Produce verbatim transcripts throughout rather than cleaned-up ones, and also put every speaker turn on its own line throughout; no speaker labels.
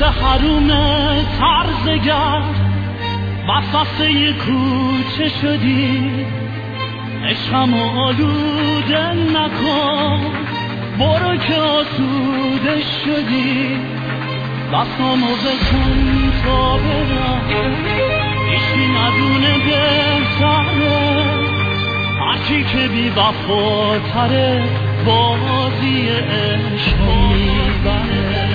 بوسه حروم ترزگر وسوسه کوچه شدی، عشقم آلوده نکن، برو که آسوده شدی، دستامو بکن تا برم، هیچی ندونه بهتره، هرچی که بی وفاتره بازی عشق میبره.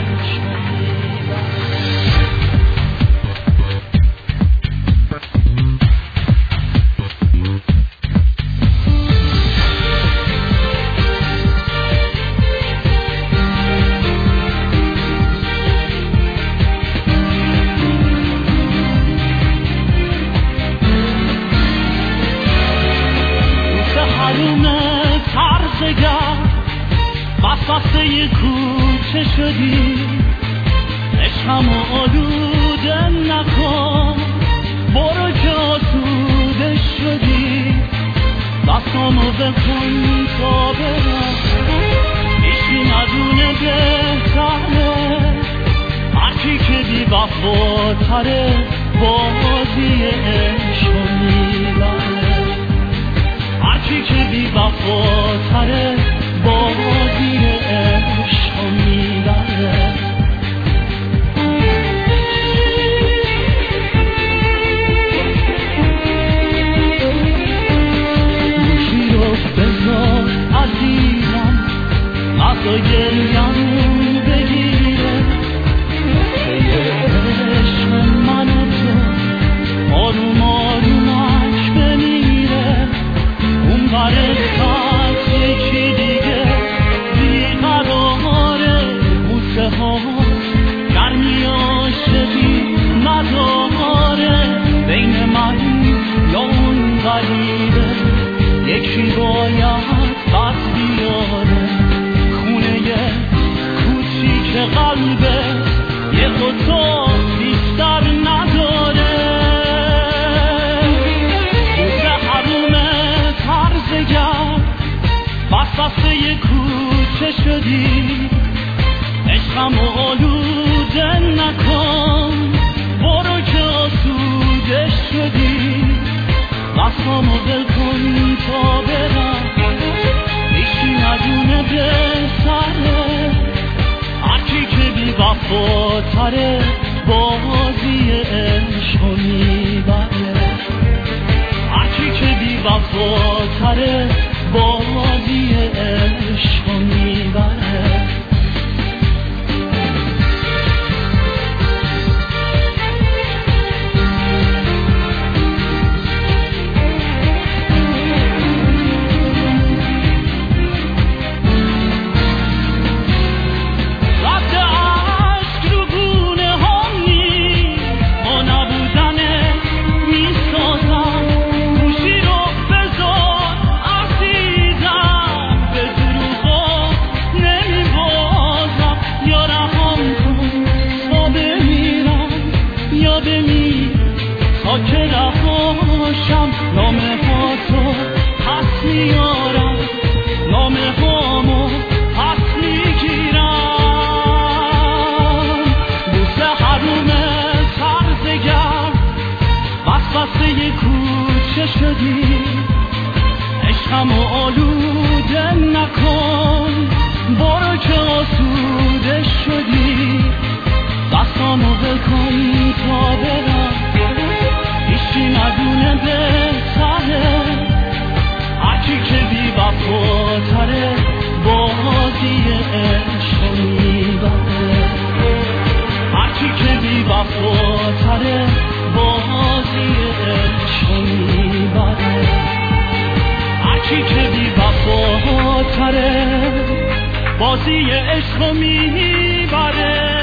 وسوسه کوچه شدی، عشقم آلوده نکن، برو که آسوده شدی، دستامو بکن تا برم، هیچی ندونه بهتره، هرچی که بی وفاتره بازی عشق میبره، هرچی که بی وفاتره بازی عشق میبره. گوشی رو بذار عزیزم، نزا گریم بگیره، عشق من و تو آروم آرومک بمیره، اون بره خط یکی دیگه گرمی عاشقی نداره، بین من یا اون غریبه یکی باید بس بیاره، خونه کوچیک قلبه یه خطا بیشتر نداره، بوسه حروم ترزگر وسوسه کوچه شدی، عشقم آلوده نکن، برو که آسوده شدی، دستامو بکن تا برم، هیچی ندونه بهتره، هرچی که بی وفاتره بازی عشق میبره، هرچی که بی وفاتره بازی عشق میبره. که رهاشم نامه ها تو پس میارم، نامه هامو پس میگیرم، بوسه حروم ترزگر وسوسه کوچه شدی، عشقمو آلوده نکن، برو که آسوده شدی، دستامو بکن تا برم، هیچی ندونه بهتره، هرچی که بی وفاتره بازی عشق میبره، هرچی که بی وفاتره بازی عشق میبره، هرچی که بی وفاتره بازی عشق میبره.